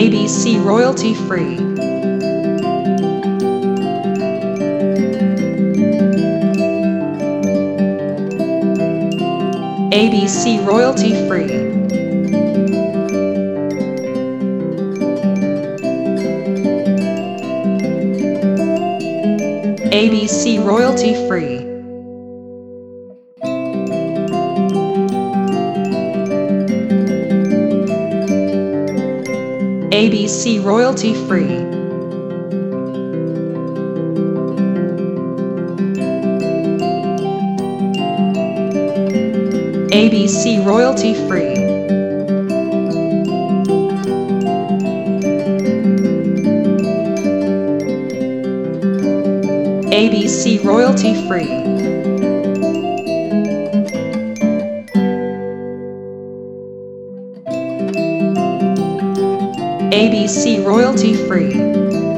ABC royalty free. ABC royalty free. ABC royalty free. ABC royalty free. ABC royalty free. ABC royalty free. ABC royalty free.